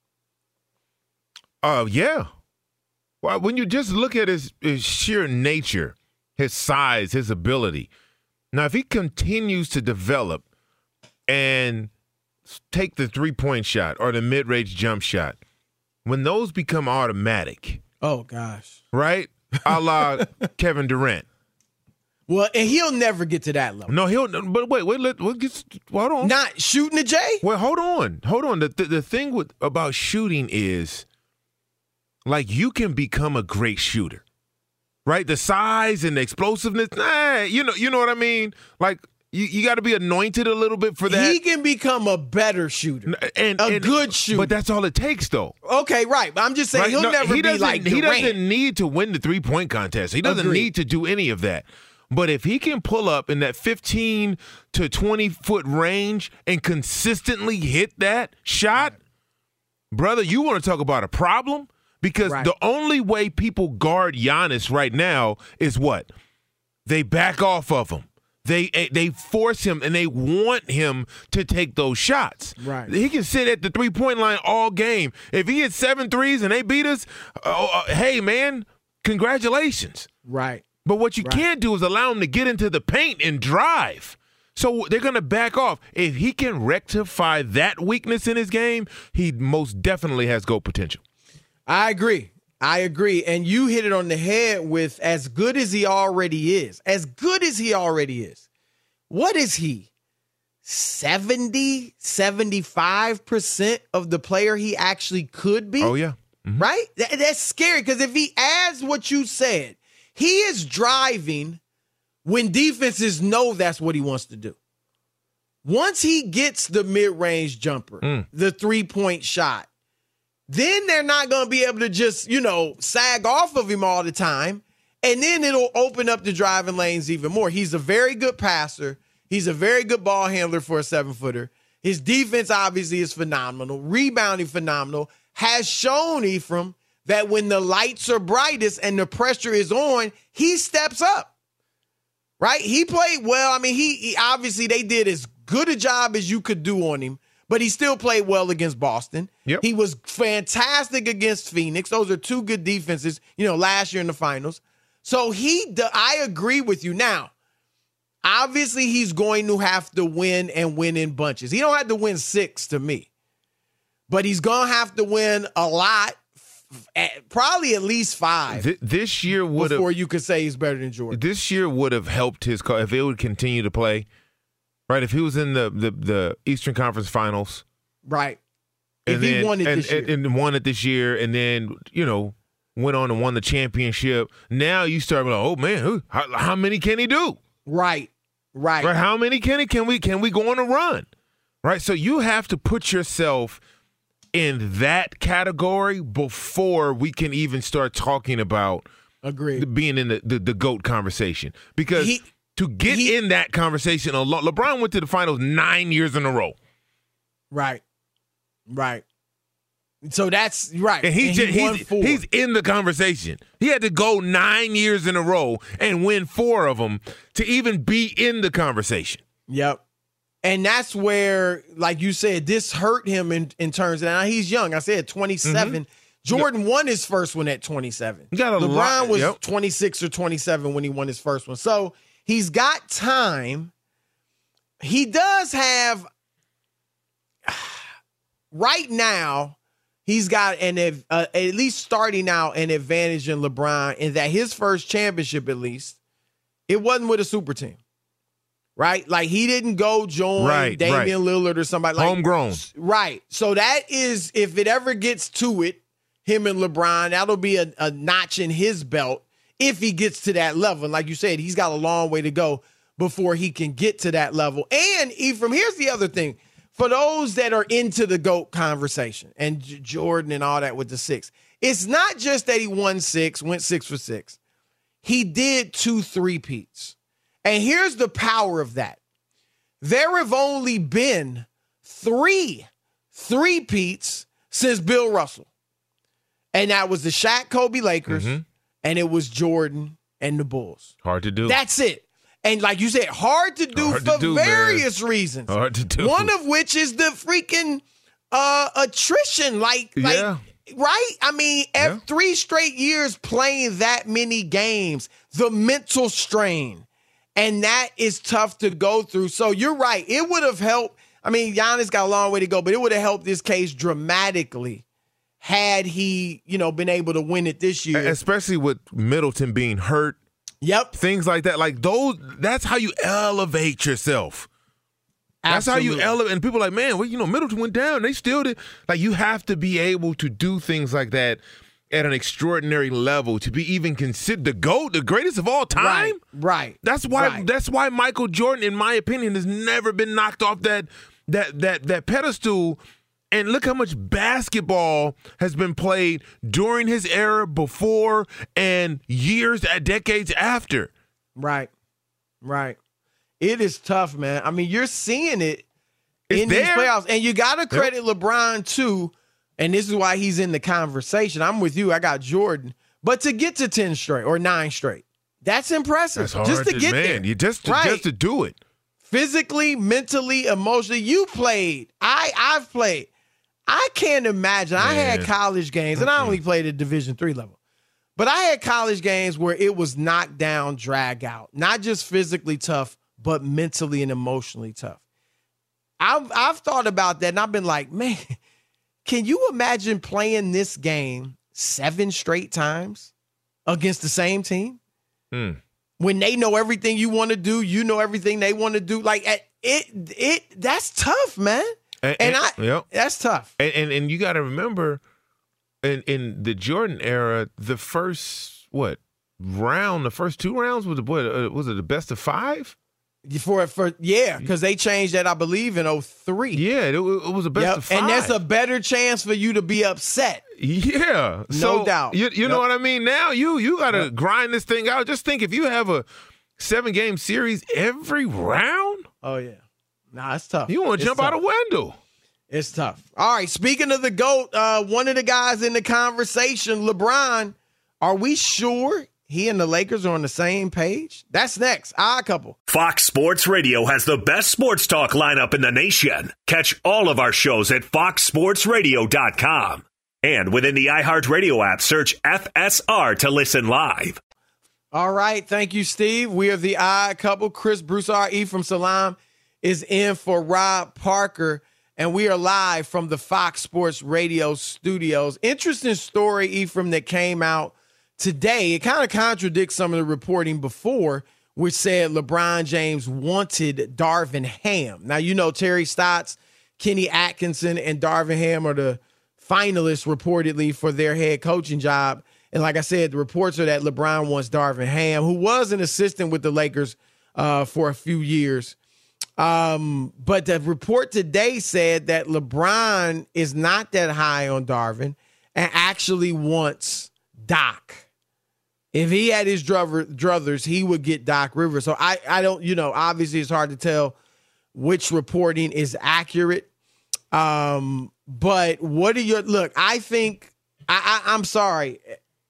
Speaker 9: Uh, yeah. Well, when you just look at his, his sheer nature, his size, his ability. Now, if he continues to develop and take the three-point shot or the mid-range jump shot, when those become automatic.
Speaker 8: Oh, gosh.
Speaker 9: Right? A la Kevin Durant.
Speaker 8: Well, and he'll never get to that level.
Speaker 9: No, he'll. But wait, wait. Let, let get. Hold on.
Speaker 8: Not shooting the J.
Speaker 9: Well, hold on, hold on. The the, the thing with about shooting is, like, you can become a great shooter, right? The size and the explosiveness. Nah, you know, you know what I mean. Like, you, you got to be anointed a little bit for that.
Speaker 8: He can become a better shooter,
Speaker 9: and
Speaker 8: a
Speaker 9: and,
Speaker 8: good shooter.
Speaker 9: But that's all it takes, though.
Speaker 8: Okay, right. But I'm just saying
Speaker 9: right?
Speaker 8: he'll
Speaker 9: no,
Speaker 8: never
Speaker 9: he
Speaker 8: be like Durant.
Speaker 9: He doesn't need to win the three point contest. He doesn't
Speaker 8: Agreed.
Speaker 9: need to do any of that. But if he can pull up in that fifteen to twenty foot range and consistently hit that shot, brother, you want to talk about a problem? Because
Speaker 8: right.
Speaker 9: the only way people guard Giannis right now is what? They back off of him. They they force him and they want him to take those shots.
Speaker 8: Right.
Speaker 9: He can sit at the three point line all game. If he hits seven threes and they beat us, uh, uh, hey man, congratulations.
Speaker 8: Right.
Speaker 9: But what you
Speaker 8: right.
Speaker 9: can't do is allow him to get into the paint and drive. So they're going to back off. If he can rectify that weakness in his game, he most definitely has GOAT potential.
Speaker 8: I agree. I agree. And you hit it on the head with as good as he already is, as good as he already is. What is he? seventy, seventy-five percent of the player he actually could be?
Speaker 9: Oh, yeah. Mm-hmm.
Speaker 8: Right? That, that's scary because if he adds what you said, he is driving when defenses know that's what he wants to do. Once he gets the mid-range jumper, mm. the three-point shot, then they're not going to be able to just, you know, sag off of him all the time. And then it'll open up the driving lanes even more. He's a very good passer. He's a very good ball handler for a seven-footer. His defense obviously is phenomenal. Rebounding phenomenal. Has shown, Ephraim, that when the lights are brightest and the pressure is on, he steps up, right? He played well. I mean, he, he obviously they did as good a job as you could do on him, but he still played well against Boston.
Speaker 9: Yep.
Speaker 8: He was fantastic against Phoenix. Those are two good defenses, you know, last year in the finals. So he, I agree with you. Now, obviously he's going to have to win and win in bunches. He don't have to win six to me, but he's going to have to win a lot. Probably at least five.
Speaker 9: Th- this year would
Speaker 8: before
Speaker 9: have,
Speaker 8: you could say he's better than Jordan.
Speaker 9: This year would have helped his cause if he would continue to play. Right, if he was in the the, the Eastern Conference Finals.
Speaker 8: Right. If
Speaker 9: and
Speaker 8: he
Speaker 9: then,
Speaker 8: won it
Speaker 9: and,
Speaker 8: this year.
Speaker 9: And, and won it this year, and then, you know, went on and won the championship. Now you start like, oh man, who, how, how many can he do?
Speaker 8: Right. Right.
Speaker 9: Right. How many can he can we can we go on a run? Right. So you have to put yourself in that category before we can even start talking about
Speaker 8: Agreed.
Speaker 9: being in the, the, the GOAT conversation. Because
Speaker 8: he,
Speaker 9: to get
Speaker 8: he,
Speaker 9: in that conversation, LeBron went to the finals nine years in a row.
Speaker 8: Right. Right. So that's right.
Speaker 9: And, he
Speaker 8: and
Speaker 9: just,
Speaker 8: he won
Speaker 9: he's,
Speaker 8: four.
Speaker 9: he's in the conversation. He had to go nine years in a row and win four of them to even be in the conversation.
Speaker 8: Yep. And that's where, like you said, this hurt him in, in terms of, now he's young. I said twenty-seven. Mm-hmm. Jordan won his first one at twenty-seven.
Speaker 9: Got a
Speaker 8: LeBron
Speaker 9: lot,
Speaker 8: was
Speaker 9: yep.
Speaker 8: twenty-six or twenty-seven when he won his first one. So he's got time. He does have, right now, he's got an uh, at least starting out an advantage in LeBron in that his first championship, at least, it wasn't with a super team. Right? Like he didn't go join
Speaker 9: right,
Speaker 8: Damian
Speaker 9: right.
Speaker 8: Lillard or somebody like
Speaker 9: homegrown.
Speaker 8: Right. So that is, if it ever gets to it, him and LeBron, that'll be a, a notch in his belt if he gets to that level. And like you said, he's got a long way to go before he can get to that level. And Ephraim, here's the other thing. For those that are into the GOAT conversation and J- Jordan and all that with the six, it's not just that he won six, went six for six. He did two three-peats. And here's the power of that. There have only been three three-peats since Bill Russell. And that was the Shaq Kobe Lakers, mm-hmm. and it was Jordan and the Bulls.
Speaker 9: Hard to do.
Speaker 8: That's it. And like you said, hard to do
Speaker 9: hard
Speaker 8: for
Speaker 9: to do,
Speaker 8: various
Speaker 9: man.
Speaker 8: reasons.
Speaker 9: Hard to do.
Speaker 8: One of which is the freaking uh, attrition. Like, like
Speaker 9: Yeah.
Speaker 8: right? I mean, every,
Speaker 9: Yeah.
Speaker 8: three straight years playing that many games, the mental strain. And that is tough to go through. So you're right. It would have helped. I mean, Giannis got a long way to go, but it would have helped this case dramatically had he, you know, been able to win it this year.
Speaker 9: Especially with Middleton being hurt.
Speaker 8: Yep.
Speaker 9: Things like that. Like those, that's how you elevate yourself. That's
Speaker 8: Absolutely.
Speaker 9: how you elevate. And people are like, man, well, you know, Middleton went down. They still did. Like, you have to be able to do things like that at an extraordinary level to be even considered the GOAT, the greatest of all time.
Speaker 8: Right. Right.
Speaker 9: That's why.
Speaker 8: Right.
Speaker 9: That's why Michael Jordan, in my opinion, has never been knocked off that that that that pedestal. And look how much basketball has been played during his era, before, and years, uh, decades after.
Speaker 8: Right. Right. It is tough, man. I mean, you're seeing it
Speaker 9: It's
Speaker 8: in
Speaker 9: there.
Speaker 8: these playoffs. And you got to credit yep. LeBron, too. And this is why he's in the conversation. I'm with you. I got Jordan. But to get to ten straight or nine straight, that's impressive.
Speaker 9: That's hard
Speaker 8: just to,
Speaker 9: to
Speaker 8: get
Speaker 9: man,
Speaker 8: there.
Speaker 9: You just to,
Speaker 8: right.
Speaker 9: just to do it.
Speaker 8: Physically, mentally, emotionally. You played. I, I've played. I can't imagine. Man. I had college games, and I only played at Division three level. But I had college games where it was knock down, drag out. Not just physically tough, but mentally and emotionally tough. I've, I've thought about that, and I've been like, man, can you imagine playing this game seven straight times against the same team?
Speaker 9: Hmm.
Speaker 8: When they know everything you want to do, you know everything they want to do. Like, it, it, that's tough, man.
Speaker 9: And,
Speaker 8: and,
Speaker 9: and
Speaker 8: I,
Speaker 9: yep.
Speaker 8: that's tough.
Speaker 9: And and, and you got to remember, in in the Jordan era, the first what round, the first two rounds was what uh, was it the best of five?
Speaker 8: For for yeah, because they changed that, I believe, in oh three.
Speaker 9: Yeah, it, it was a best
Speaker 8: yep.
Speaker 9: of five,
Speaker 8: and that's a better chance for you to be upset.
Speaker 9: Yeah,
Speaker 8: no
Speaker 9: so,
Speaker 8: doubt.
Speaker 9: You, you
Speaker 8: yep.
Speaker 9: know what I mean? Now you you got to
Speaker 8: yep.
Speaker 9: grind this thing out. Just think, if you have a seven game series every round.
Speaker 8: Oh yeah, nah, it's tough.
Speaker 9: You want to jump
Speaker 8: tough.
Speaker 9: out a window.
Speaker 8: It's tough. All right, speaking of the GOAT, uh, one of the guys in the conversation, LeBron, are we sure he and the Lakers are on the same page? That's next. Odd Couple.
Speaker 7: Fox Sports Radio has the best sports talk lineup in the nation. Catch all of our shows at fox sports radio dot com. And within the iHeartRadio app, search F S R to listen live.
Speaker 8: All right, thank you, Steve. We are the Odd Couple. Chris Broussard, Ephraim Salaam is in for Rob Parker. And we are live from the Fox Sports Radio studios. Interesting story, Ephraim, that came out today. It kind of contradicts some of the reporting before, which said LeBron James wanted Darvin Ham. Now, you know, Terry Stotts, Kenny Atkinson, and Darvin Ham are the finalists reportedly for their head coaching job. And like I said, the reports are that LeBron wants Darvin Ham, who was an assistant with the Lakers uh, for a few years. Um, but the report today said that LeBron is not that high on Darvin and actually wants Doc. If he had his druther, druthers, he would get Doc Rivers. So I, I don't, you know, obviously it's hard to tell which reporting is accurate. Um, but what are your, look, I think, I, I, I'm sorry.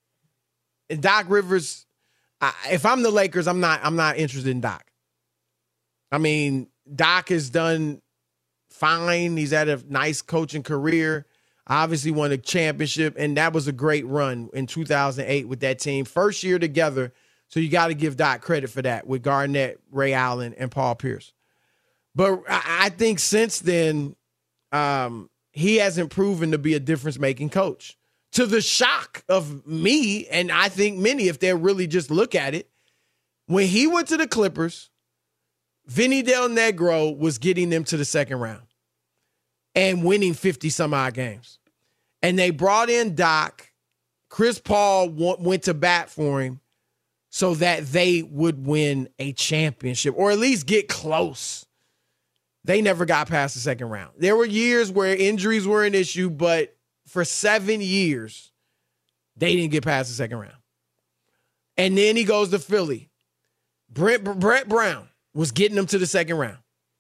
Speaker 8: Doc Rivers, I, if I'm the Lakers, I'm not, I'm not interested in Doc. I mean, Doc has done fine. He's had a nice coaching career. Obviously won a championship, and that was a great run in two thousand eight with that team. First year together, so you got to give Doc credit for that with Garnett, Ray Allen, and Paul Pierce. But I think since then, um, he hasn't proven to be a difference-making coach. To the shock of me, and I think many, if they really just look at it, when he went to the Clippers, Vinny Del Negro was getting them to the second round and winning fifty some odd games. And they brought in Doc. Chris Paul w- went to bat for him so that they would win a championship or at least get close. They never got past the second round. There were years where injuries were an issue, but for seven years, they didn't get past the second round. And then he goes to Philly. Brett, Brett Brown was getting them to the second round.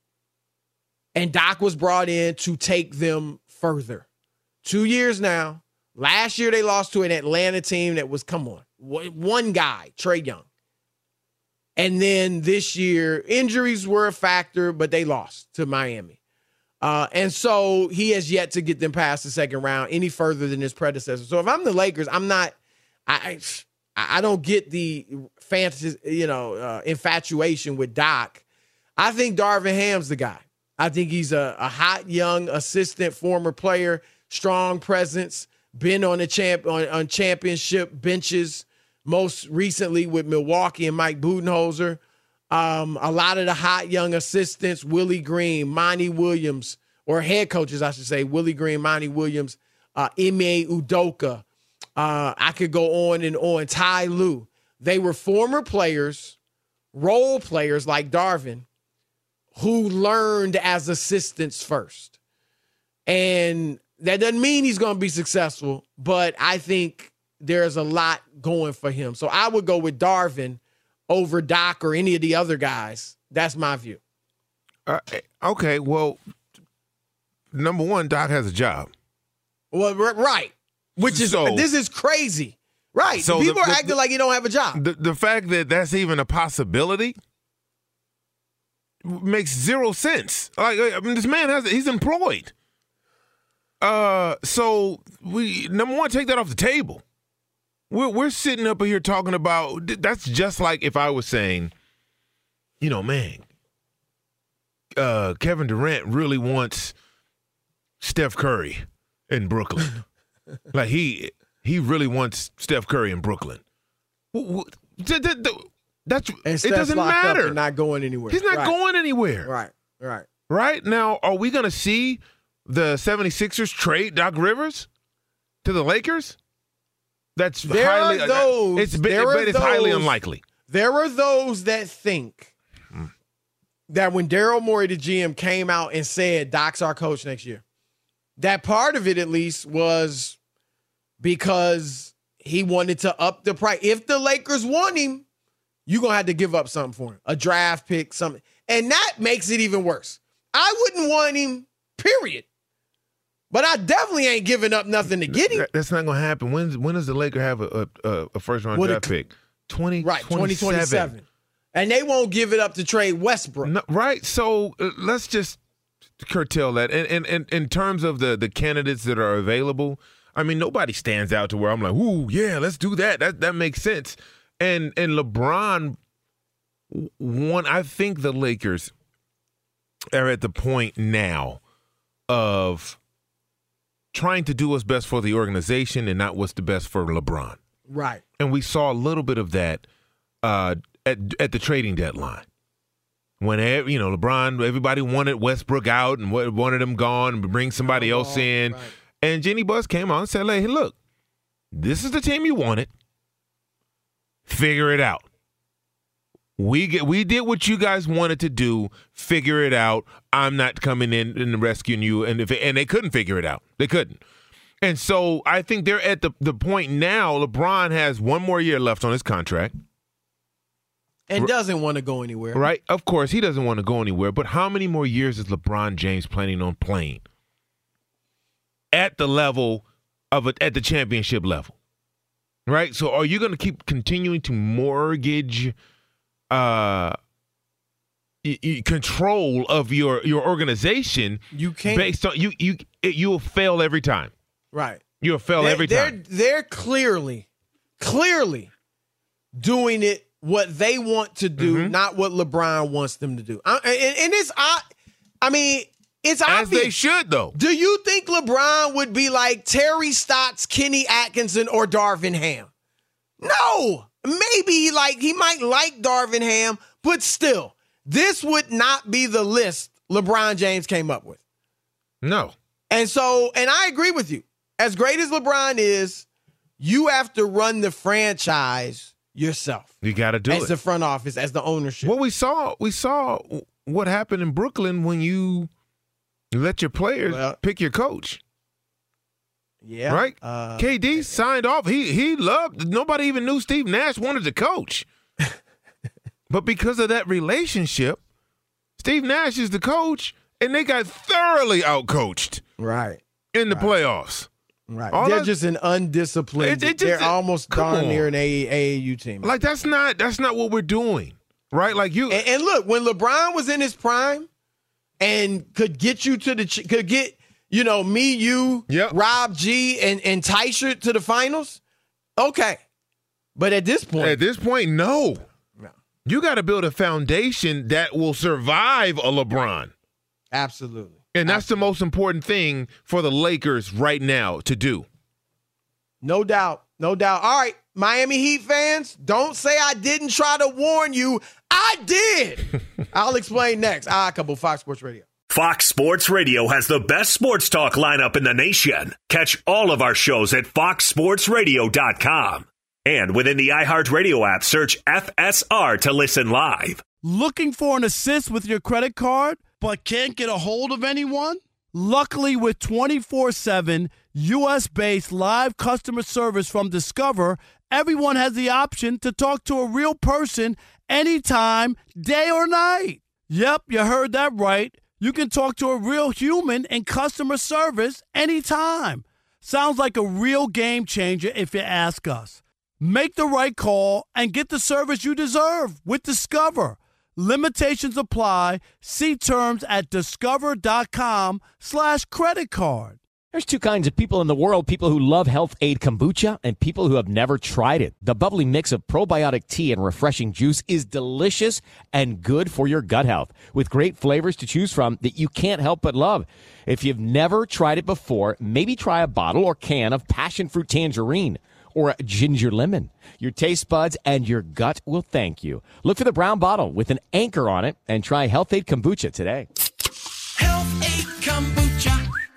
Speaker 8: And Doc was brought in to take them further. Two years now. Last year they lost to an Atlanta team that was, come on, one guy, Trae Young. And then this year, injuries were a factor, but they lost to Miami. Uh, and so he has yet to get them past the second round any further than his predecessor. So if I'm the Lakers, I'm not I I don't get the fantasy, you know, uh, infatuation with Doc. I think Darvin Ham's the guy. I think he's a, a hot, young assistant, former player, strong presence, been on the champ on, on championship benches, most recently with Milwaukee and Mike Budenholzer. Um, a lot of the hot young assistants, Willie Green, Monty Williams, or head coaches, I should say, Willie Green, Monty Williams, uh, Ime Udoka. Uh, I could go on and on. Ty Lue. They were former players, role players like Darvin, who learned as assistants first. And that doesn't mean he's going to be successful, but I think there's a lot going for him. So I would go with Darvin over Doc or any of the other guys. That's my view.
Speaker 9: Uh, okay, well, number one, Doc has a job.
Speaker 8: Well, right. Which is, so, this is crazy. Right. So people the, the, are acting the, like he don't have a job.
Speaker 9: The, the fact that that's even a possibility makes zero sense. Like, I mean, this man has, he's employed. Uh, so we, number one, take that off the table. We're, we're sitting up here talking about, that's just like if I was saying, you know, man, uh, Kevin Durant really wants Steph Curry in Brooklyn. Like he he really wants Steph Curry in Brooklyn. That's
Speaker 8: and
Speaker 9: it doesn't matter.
Speaker 8: And not going anywhere.
Speaker 9: He's not
Speaker 8: right.
Speaker 9: going anywhere.
Speaker 8: Right, right.
Speaker 9: Right? Now, are we going to see the seventy-sixers trade Doc Rivers to the Lakers? That's
Speaker 8: there
Speaker 9: highly
Speaker 8: are those,
Speaker 9: it's been,
Speaker 8: there
Speaker 9: but
Speaker 8: are
Speaker 9: it's
Speaker 8: those,
Speaker 9: highly unlikely.
Speaker 8: There are those that think mm. that when Daryl Morey, the G M, came out and said Doc's our coach next year, that part of it at least was because he wanted to up the price. If the Lakers want him, you're going to have to give up something for him. A draft pick, something. And that makes it even worse. I wouldn't want him, period. But I definitely ain't giving up nothing to get him.
Speaker 9: That's not going to happen. When when does the Lakers have a a, a first round well, draft the, pick? twenty
Speaker 8: Right, twenty twenty-seven. And they won't give it up to trade Westbrook.
Speaker 9: No, right. So uh, let's just curtail that. And, and, and in terms of the, the candidates that are available, I mean, nobody stands out to where I'm like, ooh, yeah, let's do that. That that makes sense. And and LeBron, one, I think the Lakers are at the point now of trying to do what's best for the organization and not what's the best for LeBron.
Speaker 8: Right.
Speaker 9: And we saw a little bit of that uh, at at the trading deadline. When, you know, LeBron, everybody wanted Westbrook out and wanted him gone and bring somebody oh, else in. Right. And Jenny Buss came on and said, hey, look, this is the team you wanted. Figure it out. We get, we did what you guys wanted to do. Figure it out. I'm not coming in and rescuing you. And if it, and they couldn't figure it out. They couldn't. And so I think they're at the, the point now, LeBron has one more year left on his contract.
Speaker 8: And doesn't want to go anywhere.
Speaker 9: Right? Of course, he doesn't want to go anywhere. But how many more years is LeBron James planning on playing at the level of a, at the championship level? Right? So are you going to keep continuing to mortgage uh, y- y- control of your, your organization?
Speaker 8: You can't.
Speaker 9: Based on you, you, you'll fail every time.
Speaker 8: Right.
Speaker 9: You'll fail
Speaker 8: they're,
Speaker 9: every time.
Speaker 8: They're, they're clearly, clearly doing it what they want to do, mm-hmm. not what LeBron wants them to do. I, and, and it's, I, I mean, it's
Speaker 9: As
Speaker 8: obvious.
Speaker 9: they should, though.
Speaker 8: Do you think LeBron would be like Terry Stotts, Kenny Atkinson, or Darvin Ham? No. Maybe like he might like Darvin Ham, but still, this would not be the list LeBron James came up with.
Speaker 9: No.
Speaker 8: And so, and I agree with you. As great as LeBron is, you have to run the franchise yourself.
Speaker 9: You got to do
Speaker 8: as
Speaker 9: it.
Speaker 8: As the front office, as the ownership.
Speaker 9: Well, we saw we saw what happened in Brooklyn when you let your players well, pick your coach.
Speaker 8: Yeah.
Speaker 9: Right?
Speaker 8: Uh,
Speaker 9: K D signed off. He he loved, nobody even knew Steve Nash wanted to coach. But because of that relationship, Steve Nash is the coach, and they got thoroughly outcoached.
Speaker 8: Right.
Speaker 9: In the
Speaker 8: right.
Speaker 9: playoffs.
Speaker 8: Right.
Speaker 9: All
Speaker 8: they're
Speaker 9: that,
Speaker 8: just an undisciplined. It, it just, they're almost darn near an A A U team.
Speaker 9: Like that's not that's not what we're doing. Right? Like you.
Speaker 8: And, and look, when LeBron was in his prime and could get you to the, could get, you know, me, you,
Speaker 9: yep.
Speaker 8: Rob G, and, and Tysher to the finals, okay. But at this point.
Speaker 9: At this point, no.
Speaker 8: No.
Speaker 9: You got to build a foundation that will survive a LeBron.
Speaker 8: Absolutely.
Speaker 9: And that's
Speaker 8: Absolutely.
Speaker 9: the most important thing for the Lakers right now to do.
Speaker 8: No doubt. No doubt. All right, Miami Heat fans, don't say I didn't try to warn you. I did. I'll explain next. Ah, couple Fox Sports Radio.
Speaker 7: Fox Sports Radio has the best sports talk lineup in the nation. Catch all of our shows at fox sports radio dot com. And within the iHeartRadio app, search F S R to listen live.
Speaker 6: Looking for an assist with your credit card, but can't get a hold of anyone? Luckily, with twenty-four seven U S-based live customer service from Discover, everyone has the option to talk to a real person anytime, day or night. Yep, you heard that right. You can talk to a real human in customer service anytime. Sounds like a real game changer if you ask us. Make the right call and get the service you deserve with Discover. Limitations apply. See terms at discover.com slash credit card.
Speaker 12: There's two kinds of people in the world, people who love Health Aid Kombucha and people who have never tried it. The bubbly mix of probiotic tea and refreshing juice is delicious and good for your gut health, with great flavors to choose from that you can't help but love. If you've never tried it before, maybe try a bottle or can of passion fruit tangerine or ginger lemon. Your taste buds and your gut will thank you. Look for the brown bottle with an anchor on it and try Health Aid Kombucha today.
Speaker 5: Health Aid Kombucha.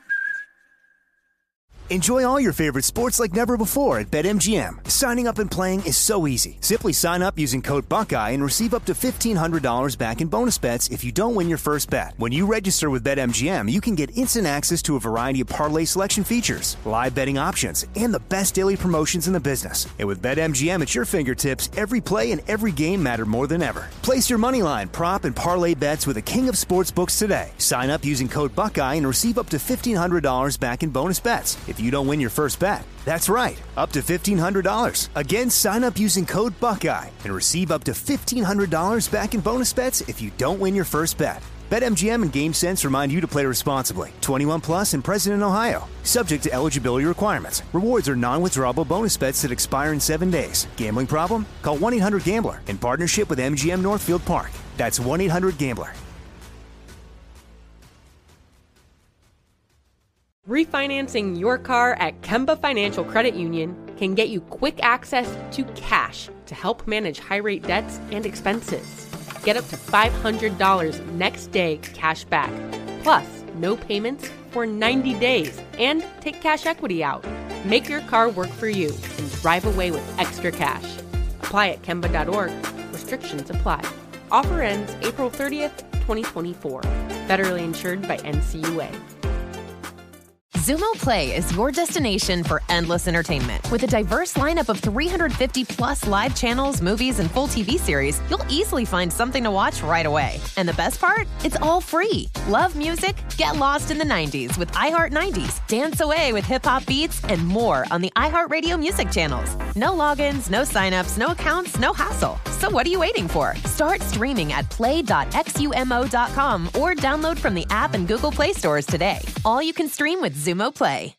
Speaker 2: Enjoy all your favorite sports like never before at BetMGM. Signing up and playing is so easy. Simply sign up using code Buckeye and receive up to fifteen hundred dollars back in bonus bets if you don't win your first bet. When you register with BetMGM, you can get instant access to a variety of parlay selection features, live betting options, and the best daily promotions in the business. And with BetMGM at your fingertips, every play and every game matter more than ever. Place your moneyline, prop, and parlay bets with the king of sportsbooks today. Sign up using code Buckeye and receive up to fifteen hundred dollars back in bonus bets if you don't win your first bet. That's right, up to fifteen hundred dollars. Again, sign up using code Buckeye and receive up to fifteen hundred dollars back in bonus bets if you don't win your first bet. BetMGM and GameSense remind you to play responsibly. twenty-one plus and present in Ohio. Subject to eligibility requirements. Rewards are non-withdrawable bonus bets that expire in seven days. Gambling problem? Call one eight hundred gambler in partnership with M G M Northfield Park. That's one eight hundred gambler.
Speaker 3: Refinancing your car at Kemba Financial Credit Union can get you quick access to cash to help manage high-rate debts and expenses. Get up to five hundred dollars next day cash back, plus no payments for ninety days, and take cash equity out. Make your car work for you and drive away with extra cash. Apply at Kemba dot org. Restrictions apply. Offer ends April thirtieth, twenty twenty-four. Federally insured by N C U A.
Speaker 13: Xumo Play is your destination for endless entertainment. With a diverse lineup of three hundred fifty plus live channels, movies, and full T V series, you'll easily find something to watch right away. And the best part? It's all free. Love music? Get lost in the nineties with iHeart nineties. Dance away with hip-hop beats and more on the iHeartRadio music channels. No logins, no signups, no accounts, no hassle. So what are you waiting for? Start streaming at play dot xumo dot com or download from the app and Google Play stores today. All you can stream with Xumo Play.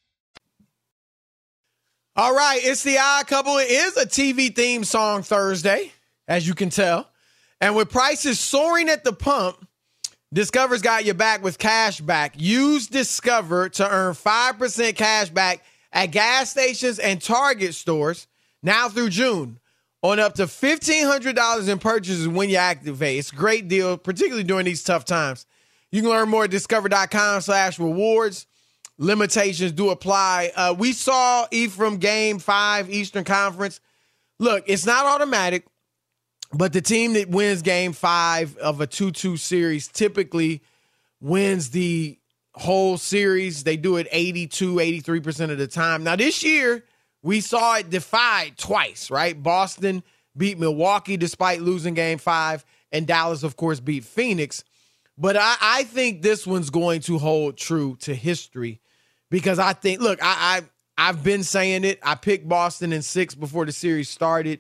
Speaker 8: All right, it's the Odd Couple. It is a T V theme song Thursday, as you can tell. And with prices soaring at the pump, Discover's got your back with cash back. Use Discover to earn five percent cash back at gas stations and Target stores now through June on up to fifteen hundred dollars in purchases when you activate. It's a great deal, particularly during these tough times. You can learn more at discover.com slash rewards. Limitations do apply. Uh, we saw Ephraim game five, Eastern Conference. Look, it's not automatic, but the team that wins game five of a two two series typically wins the whole series. They do it eighty-two, eighty-three percent of the time. Now, this year, we saw it defied twice, right? Boston beat Milwaukee despite losing game five, and Dallas, of course, beat Phoenix. But I, I think this one's going to hold true to history because I think, look, I, I, I've been saying it. I picked Boston in six before the series started.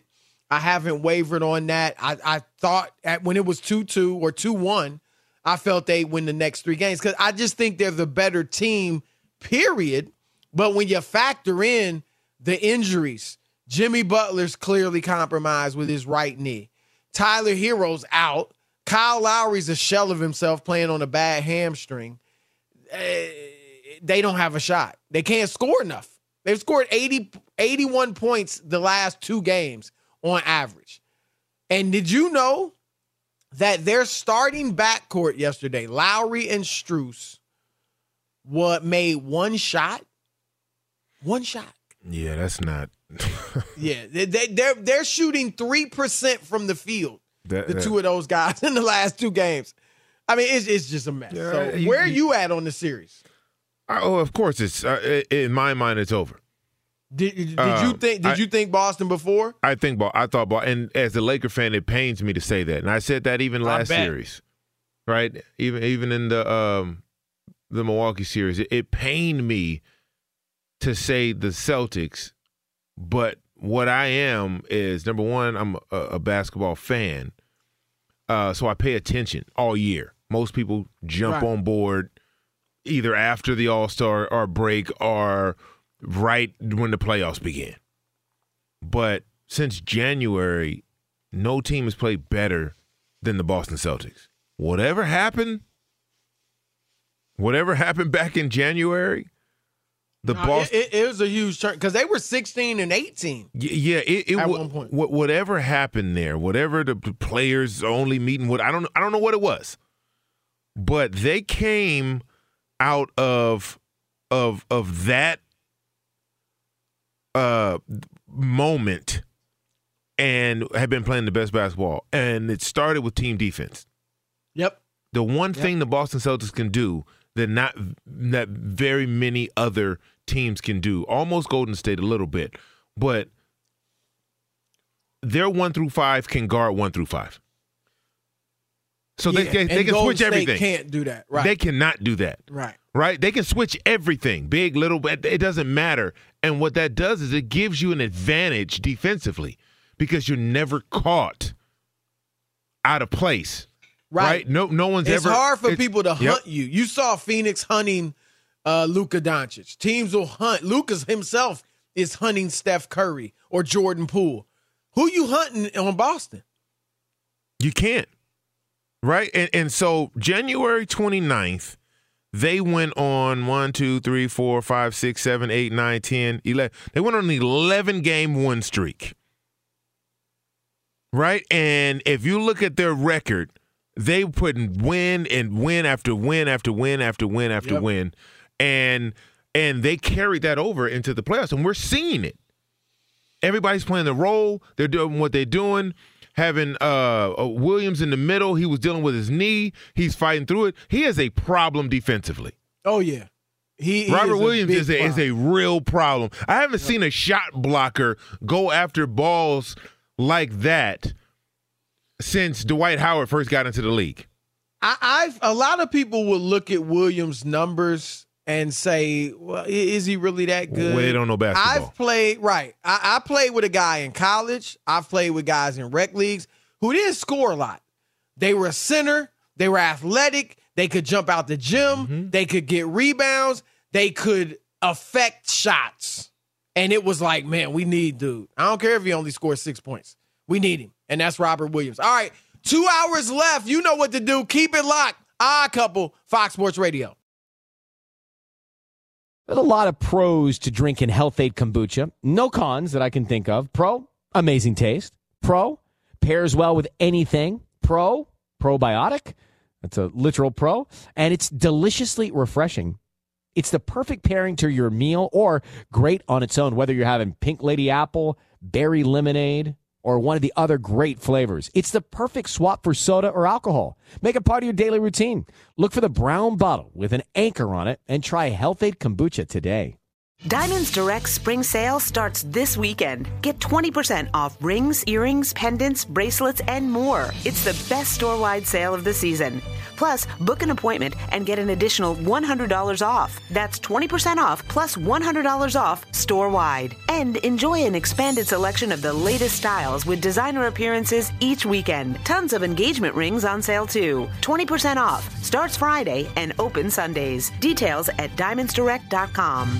Speaker 8: I haven't wavered on that. I, I thought at, when it was two two or two one, I felt they'd win the next three games because I just think they're the better team, period. But when you factor in the injuries, Jimmy Butler's clearly compromised with his right knee. Tyler Hero's out. Kyle Lowry's a shell of himself playing on a bad hamstring. Uh, they don't have a shot. They can't score enough. They've scored eighty, eighty-one points the last two games on average. And did you know that their starting backcourt yesterday, Lowry and Strus, what made one shot? One shot.
Speaker 9: Yeah, that's not.
Speaker 8: yeah, they, they, they're they're shooting three percent from the field.
Speaker 9: That,
Speaker 8: the
Speaker 9: that,
Speaker 8: two of those guys in the last two games. I mean, it's it's just a mess.
Speaker 9: Yeah,
Speaker 8: so
Speaker 9: you,
Speaker 8: where are
Speaker 9: you,
Speaker 8: you at on the series?
Speaker 9: Oh, of course it's uh, in my mind it's over.
Speaker 8: Did, did
Speaker 9: uh,
Speaker 8: you think? Did
Speaker 9: I,
Speaker 8: you think Boston before?
Speaker 9: I think. I thought. And as a Laker fan, it pains me to say that, and I said that even last series, right? Even even in the um, the Milwaukee series, it, it pained me to say the Celtics, but what I am is, number one, I'm a, a basketball fan, uh, so I pay attention all year. Most people jump right. on board either after the All-Star or break or right when the playoffs begin. But since January, no team has played better than the Boston Celtics. Whatever happened, whatever happened back in January, the
Speaker 8: no,
Speaker 9: Boston
Speaker 8: it, it was a huge turn because they were sixteen and eighteen.
Speaker 9: Yeah, it, it
Speaker 8: at
Speaker 9: w-
Speaker 8: one point.
Speaker 9: Whatever happened there, whatever the players only meeting with, I don't, I don't know what it was, but they came out of of of that uh, moment and have been playing the best basketball, and it started with team defense.
Speaker 8: Yep.
Speaker 9: The one
Speaker 8: yep.
Speaker 9: thing the Boston Celtics can do that not that very many other teams can do, almost Golden State a little bit, but their one through five can guard one through five. So
Speaker 8: yeah,
Speaker 9: they, they, they can
Speaker 8: Golden
Speaker 9: switch
Speaker 8: State
Speaker 9: everything.
Speaker 8: Can't do that. Right.
Speaker 9: They cannot do that.
Speaker 8: Right.
Speaker 9: Right. They can switch everything, big, little, but it doesn't matter. And what that does is it gives you an advantage defensively because you're never caught out of place. Right. right? No, no one's
Speaker 8: it's
Speaker 9: ever.
Speaker 8: It's hard for
Speaker 9: it's,
Speaker 8: people to
Speaker 9: yep.
Speaker 8: hunt you. You saw Phoenix hunting uh, Luka Doncic. Teams will hunt. Luka himself is hunting Steph Curry or Jordan Poole. Who you hunting on Boston?
Speaker 9: You can't. Right. And, and so January twenty-ninth, they went on one, two, three, four, five, six, seven, eight, nine, ten, eleven. They went on an eleven game win streak. Right. And if you look at their record, they put in win and win after win after win after win after
Speaker 8: yep.
Speaker 9: win. And and they carried that over into the playoffs. And we're seeing it. Everybody's playing the role. They're doing what they're doing. Having uh, Williams in the middle, he was dealing with his knee. He's fighting through it. He has a problem defensively.
Speaker 8: Oh, yeah. He, he
Speaker 9: Robert
Speaker 8: is
Speaker 9: Williams
Speaker 8: a
Speaker 9: is, a, is a real problem. I haven't yep. seen a shot blocker go after balls like that since Dwight Howard first got into the league.
Speaker 8: I, I've a lot of people will look at Williams' numbers and say, well, is he really that good?
Speaker 9: Well, they don't know basketball.
Speaker 8: I've played, right. I, I played with a guy in college. I've played with guys in rec leagues who didn't score a lot. They were a center. They were athletic. They could jump out the gym. Mm-hmm. They could get rebounds. They could affect shots. And it was like, man, we need dude. I don't care if he only scores six points. We need him. And that's Robert Williams. All right, two hours left. You know what to do. Keep it locked. Odd Couple, Fox Sports Radio.
Speaker 12: There's a lot of pros to drinking Health-Ade kombucha. No cons that I can think of. Pro, amazing taste. Pro, pairs well with anything. Pro, probiotic. That's a literal pro. And it's deliciously refreshing. It's the perfect pairing to your meal or great on its own, whether you're having Pink Lady Apple, berry lemonade, or one of the other great flavors. It's the perfect swap for soda or alcohol. Make it part of your daily routine. Look for the brown bottle with an anchor on it and try Health-Ade kombucha today.
Speaker 4: Diamonds Direct spring sale starts this weekend. Get twenty percent off rings, earrings, pendants, bracelets, and more. It's the best store-wide sale of the season. Plus, book an appointment and get an additional one hundred dollars off. That's twenty percent off plus one hundred dollars off store-wide. And enjoy an expanded selection of the latest styles with designer appearances each weekend. Tons of engagement rings on sale too. twenty percent off. Starts Friday and open Sundays. Details at diamonds direct dot com.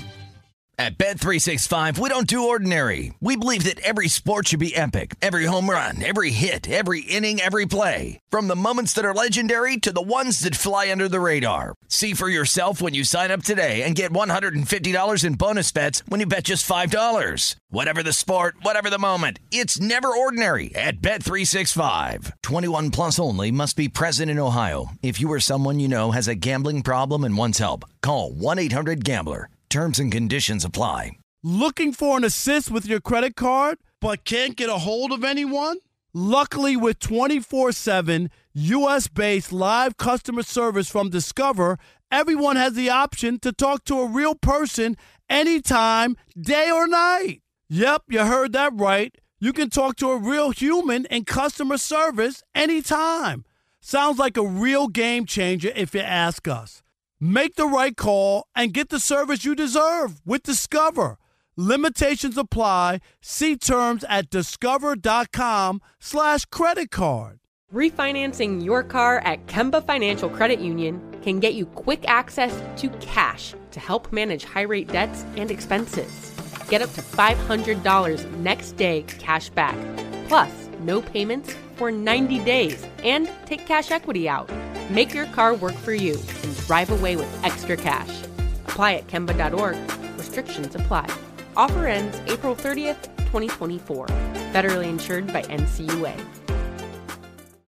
Speaker 5: At Bet three sixty-five, we don't do ordinary. We believe that every sport should be epic. Every home run, every hit, every inning, every play. From the moments that are legendary to the ones that fly under the radar. See for yourself when you sign up today and get one hundred fifty dollars in bonus bets when you bet just five dollars. Whatever the sport, whatever the moment, it's never ordinary at Bet three sixty-five. twenty-one plus only. Must be present in Ohio. If you or someone you know has a gambling problem and wants help, call one eight hundred gambler. Terms and conditions apply.
Speaker 6: Looking for an assist with your credit card, but can't get a hold of anyone? Luckily, with twenty-four seven U S-based live customer service from Discover, everyone has the option to talk to a real person anytime, day or night. Yep, you heard that right. You can talk to a real human in customer service anytime. Sounds like a real game changer if you ask us. Make the right call and get the service you deserve with Discover. Limitations apply. See terms at discover.com slash credit card.
Speaker 3: Refinancing your car at Kemba Financial Credit Union can get you quick access to cash to help manage high-rate debts and expenses. Get up to five hundred dollars next day cash back, plus no payments for ninety days, and take cash equity out. Make your car work for you and drive away with extra cash. Apply at Kemba dot org. Restrictions apply. Offer ends April thirtieth, twenty twenty-four. Federally insured by N C U A.